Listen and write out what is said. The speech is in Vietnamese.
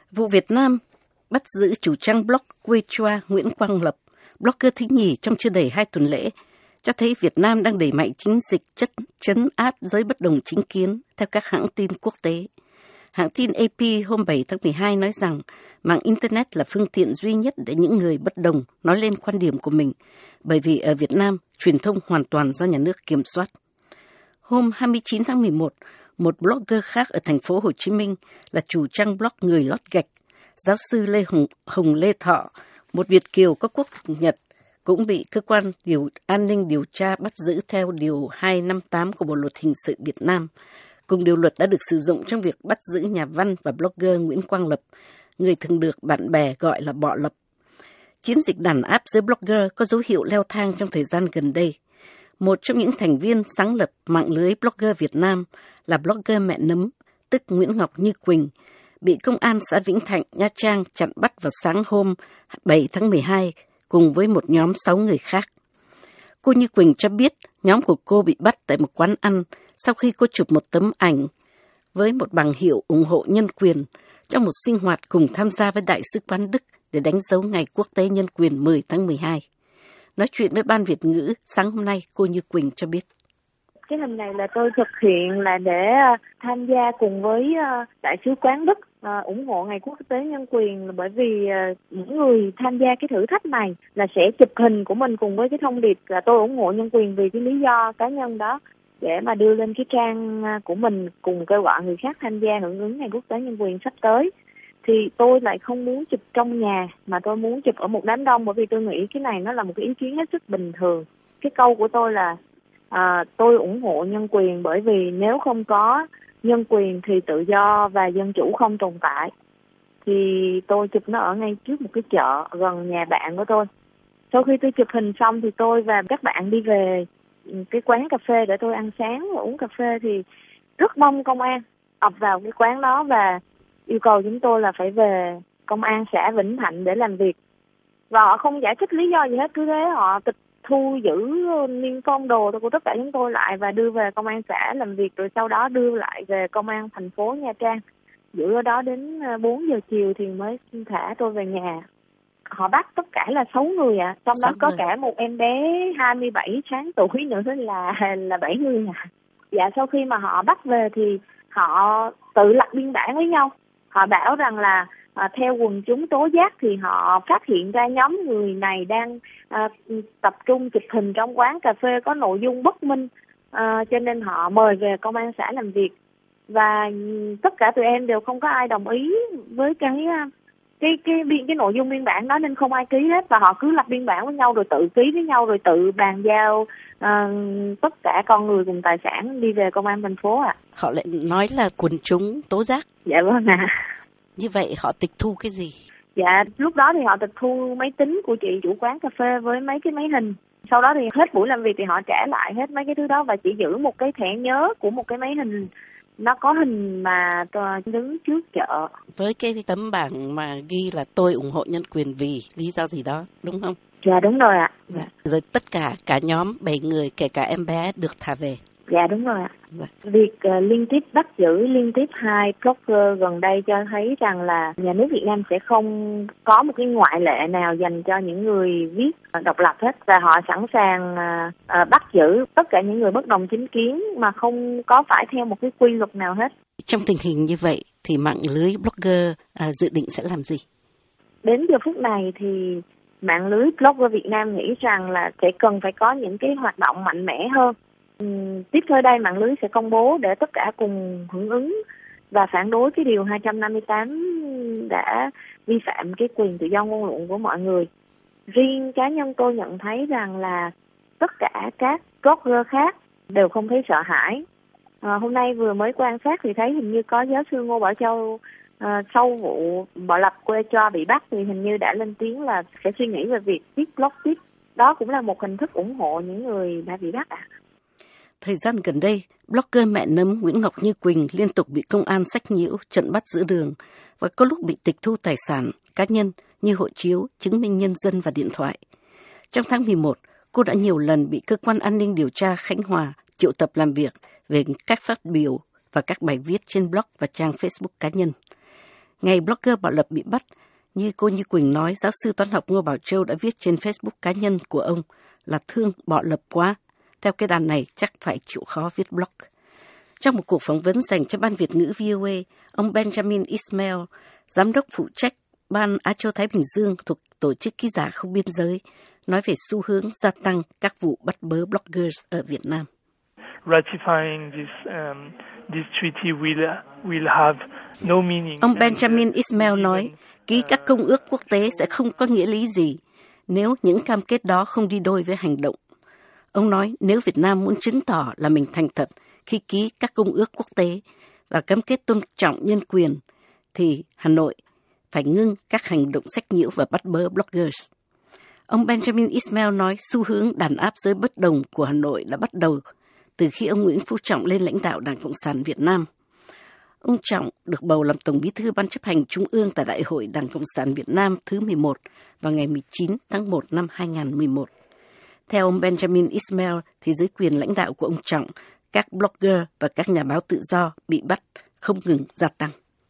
Vụ Việt Nam bắt giữ chủ trang blog Quechua Nguyễn Quang Lập, blogger thứ nhì trong chưa đầy 2 tuần lễ, cho thấy Việt Nam đang đẩy mạnh chiến dịch trấn áp giới bất đồng chính kiến theo các hãng tin quốc tế. Hãng tin AP hôm 7 tháng 12 nói rằng mạng Internet là phương tiện duy nhất để những người bất đồng nói lên quan điểm của mình, bởi vì ở Việt Nam, truyền thông hoàn toàn do nhà nước kiểm soát. Hôm 29 tháng 11, một blogger khác ở thành phố Hồ Chí Minh là chủ trang blog Người Lót Gạch, giáo sư Hồng Lê Thọ, một Việt kiều có quốc tịch Nhật, cũng bị cơ quan an ninh điều tra bắt giữ theo Điều 258 của Bộ Luật Hình sự Việt Nam. Cùng điều luật đã được sử dụng trong việc bắt giữ nhà văn và blogger Nguyễn Quang Lập, người thường được bạn bè gọi là Bọ Lập. Chiến dịch đàn áp giới blogger có dấu hiệu leo thang trong thời gian gần đây. Một trong những thành viên sáng lập mạng lưới blogger Việt Nam là blogger Mẹ Nấm, tức Nguyễn Ngọc Như Quỳnh, bị công an xã Vĩnh Thạnh, Nha Trang chặn bắt vào sáng hôm 7 tháng 12 cùng với một nhóm 6 người khác. Cô Như Quỳnh cho biết nhóm của cô bị bắt tại một quán ăn sau khi cô chụp một tấm ảnh với một bằng hiệu ủng hộ nhân quyền trong một sinh hoạt cùng tham gia với Đại sứ quán Đức để đánh dấu Ngày Quốc tế Nhân quyền 10 tháng 12. Nói chuyện với Ban Việt ngữ sáng hôm nay, cô Như Quỳnh cho biết. Cái hình này là tôi thực hiện là để tham gia cùng với Đại sứ quán Đức ủng hộ Ngày Quốc tế Nhân quyền, bởi vì những người tham gia cái thử thách này là sẽ chụp hình của mình cùng với cái thông điệp là tôi ủng hộ nhân quyền vì cái lý do cá nhân đó, để mà đưa lên cái trang của mình cùng kêu gọi người khác tham gia hưởng ứng Ngày Quốc tế Nhân quyền sắp tới. Thì tôi lại không muốn chụp trong nhà mà tôi muốn chụp ở một đám đông, bởi vì tôi nghĩ cái này nó là một cái ý kiến hết sức bình thường. Cái câu của tôi là tôi ủng hộ nhân quyền bởi vì nếu không có nhân quyền thì tự do và dân chủ không tồn tại. Thì tôi chụp nó ở ngay trước một cái chợ gần nhà bạn của tôi. Sau khi tôi chụp hình xong thì tôi và các bạn đi về cái quán cà phê để tôi ăn sáng và uống cà phê, thì rất đông công an ập vào cái quán đó và yêu cầu chúng tôi là phải về công an xã Vĩnh Thạnh để làm việc. Và họ không giải thích lý do gì hết, cứ thế họ tịch thu giữ niêm phong đồ của tất cả chúng tôi lại và đưa về công an xã làm việc, rồi sau đó đưa lại về công an thành phố Nha Trang. Giữ ở đó đến 4 giờ chiều thì mới thả tôi về nhà. Họ bắt tất cả là 6 người ạ. Trong đó có cả một em bé 27 tháng tuổi nữa là 7 người ạ. Dạ, sau khi mà họ bắt về thì họ tự lập biên bản với nhau. Họ bảo rằng là theo quần chúng tố giác thì họ phát hiện ra nhóm người này đang tập trung chụp hình trong quán cà phê có nội dung bất minh, cho nên họ mời về công an xã làm việc. Và tất cả tụi em đều không có ai đồng ý với cái nội dung biên bản đó nên không ai ký hết, và họ cứ lập biên bản với nhau rồi tự ký với nhau rồi tự bàn giao tất cả con người cùng tài sản đi về công an thành phố ạ. Họ lại nói là quần chúng tố giác. Dạ vâng ạ. Như vậy họ tịch thu cái gì? Dạ, lúc đó thì họ tịch thu máy tính của chị chủ quán cà phê với mấy cái máy hình. Sau đó thì hết buổi làm việc thì họ trả lại hết mấy cái thứ đó và chỉ giữ một cái thẻ nhớ của một cái máy hình. Nó có hình mà tôi đứng trước chợ. Với cái tấm bảng mà ghi là tôi ủng hộ nhân quyền vì lý do gì đó, đúng không? Dạ đúng rồi ạ. Dạ. Rồi tất cả nhóm 7 người kể cả em bé được thả về. Dạ đúng rồi ạ. Dạ. Việc liên tiếp bắt giữ liên tiếp 2 blogger gần đây cho thấy rằng là nhà nước Việt Nam sẽ không có một cái ngoại lệ nào dành cho những người viết độc lập hết, và họ sẵn sàng bắt giữ tất cả những người bất đồng chính kiến mà không có phải theo một cái quy luật nào hết. Trong tình hình như vậy thì mạng lưới blogger dự định sẽ làm gì? Đến giờ phút này thì mạng lưới blogger Việt Nam nghĩ rằng là sẽ cần phải có những cái hoạt động mạnh mẽ hơn. Tiếp theo đây mạng lưới sẽ công bố để tất cả cùng hưởng ứng và phản đối cái điều 258 đã vi phạm cái quyền tự do ngôn luận của mọi người. Riêng cá nhân tôi nhận thấy rằng là tất cả các blogger khác đều không thấy sợ hãi. Hôm nay vừa mới quan sát thì thấy hình như có giáo sư Ngô Bảo Châu sau vụ Bọ Lập Quechua bị bắt thì hình như đã lên tiếng là sẽ suy nghĩ về việc viết blog tiếp. Đó cũng là một hình thức ủng hộ những người đã bị bắt ạ. Thời gian gần đây, blogger Mẹ Nấm Nguyễn Ngọc Như Quỳnh liên tục bị công an sách nhiễu, chặn bắt giữa đường và có lúc bị tịch thu tài sản cá nhân như hộ chiếu, chứng minh nhân dân và điện thoại. Trong tháng 11, cô đã nhiều lần bị cơ quan an ninh điều tra Khánh Hòa triệu tập làm việc về các phát biểu và các bài viết trên blog và trang Facebook cá nhân. Ngày blogger bạo lập bị bắt, như cô Như Quỳnh nói, giáo sư toán học Ngô Bảo Châu đã viết trên Facebook cá nhân của ông là thương bạo lập quá. Theo cái đàn này chắc phải chịu khó viết blog. Trong một cuộc phỏng vấn dành cho Ban Việt ngữ VOA, ông Benjamin Ismail, giám đốc phụ trách Ban Á Châu Thái Bình Dương thuộc Tổ chức Ký giả Không Biên Giới, nói về xu hướng gia tăng các vụ bắt bớ bloggers ở Việt Nam. Ratifying this treaty will have no meaning. Ông Benjamin Ismail nói, ký các công ước quốc tế sẽ không có nghĩa lý gì nếu những cam kết đó không đi đôi với hành động. Ông nói nếu Việt Nam muốn chứng tỏ là mình thành thật khi ký các công ước quốc tế và cam kết tôn trọng nhân quyền, thì Hà Nội phải ngưng các hành động sách nhiễu và bắt bớ bloggers. Ông Benjamin Ismail nói xu hướng đàn áp giới bất đồng của Hà Nội đã bắt đầu từ khi ông Nguyễn Phú Trọng lên lãnh đạo Đảng Cộng sản Việt Nam. Ông Trọng được bầu làm Tổng Bí thư Ban chấp hành Trung ương tại Đại hội Đảng Cộng sản Việt Nam thứ 11 vào ngày 19 tháng 1 năm 2011. Theo ông Benjamin Ismail, thì dưới quyền lãnh đạo của ông Trọng, các blogger và các nhà báo tự do bị bắt không ngừng gia tăng.